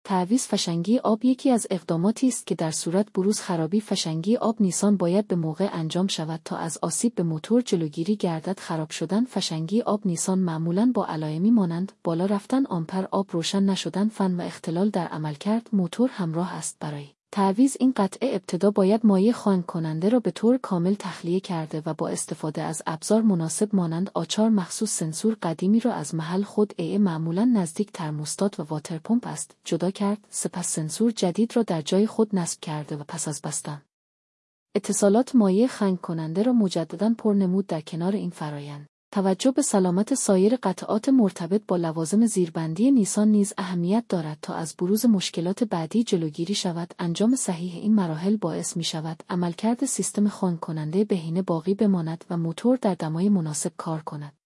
تعویض فشنگی آب یکی از اقداماتی است که در صورت بروز خرابی فشنگی آب نیسان باید به موقع انجام شود تا از آسیب به موتور جلوگیری گردد. خراب شدن فشنگی آب نیسان معمولاً با علایمی مانند بالا رفتن آمپر، آب روشن نشدن، فن و اختلال در عملکرد موتور همراه است. برای تعویض این قطعه ابتدا باید مایع خنک کننده را به طور کامل تخلیه کرده و با استفاده از ابزار مناسب مانند آچار مخصوص سنسور قدیمی را از محل خود معمولاً نزدیک ترموستات و واتر پمپ است جدا کرد. سپس سنسور جدید را در جای خود نصب کرده و پس از بستن اتصالات مایع خنک کننده را مجدداً پر نمود. در کنار این فرایند توجه به سلامت سایر قطعات مرتبط با لوازم زیربندی نیسان نیز اهمیت دارد تا از بروز مشکلات بعدی جلوگیری شود. انجام صحیح این مراحل باعث می شود عملکرد سیستم خنک کننده بهینه باقی بماند و موتور در دمای مناسب کار کند.